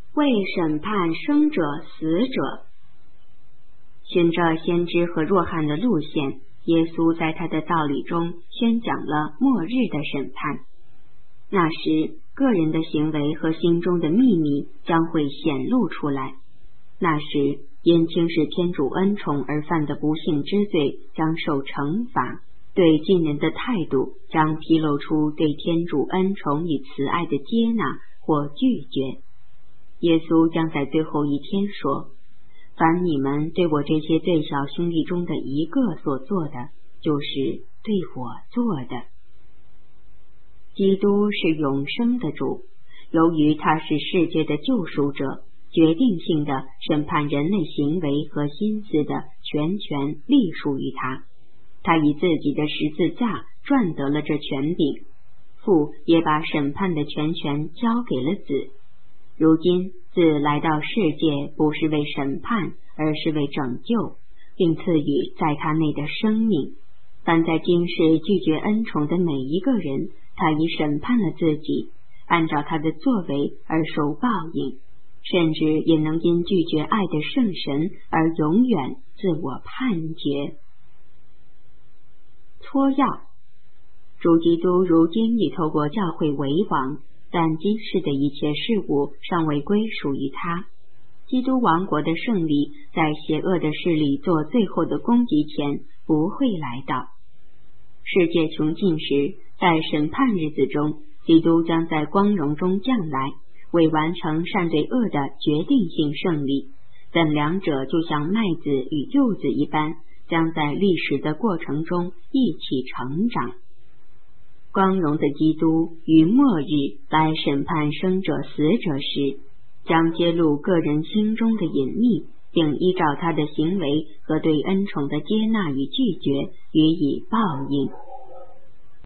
为审判生者死者。循着先知和若翰的路线，耶稣在他的道理中宣讲了末日的审判。那时，个人的行为和心中的秘密将会显露出来。那时，因轻视天主恩宠而犯的不幸之罪将受惩罚，对近人的态度将披露出对天主恩宠与慈爱的接纳或拒绝。耶稣将在最后一天说，凡你们对我这些最小兄弟中的一个所做的，就是对我做的。基督是永生的主，由于他是世界的救赎者，决定性的审判人类行为和心思的全权隶属于他。他以自己的十字架赚得了这权柄，父也把审判的全权交给了子。如今子来到世界，不是为审判，而是为拯救，并赐予在他内的生命。凡在今世拒绝恩宠的每一个人，他已审判了自己，按照他的作为而受报应，甚至也能因拒绝爱的圣神而永远自我判决。撮要，主基督如今已透过教会为王，但今世的一切事物尚未归属于他。基督王国的胜利在邪恶的势力做最后的攻击前不会来到。世界穷尽时，在审判日子中，基督将在光荣中降来，为完成善对恶的决定性胜利。但两者就像麦子与柚子一般，将在历史的过程中一起成长。光荣的基督于末日来审判生者死者时，将揭露个人心中的隐秘，并依照他的行为和对恩宠的接纳与拒绝予以报应。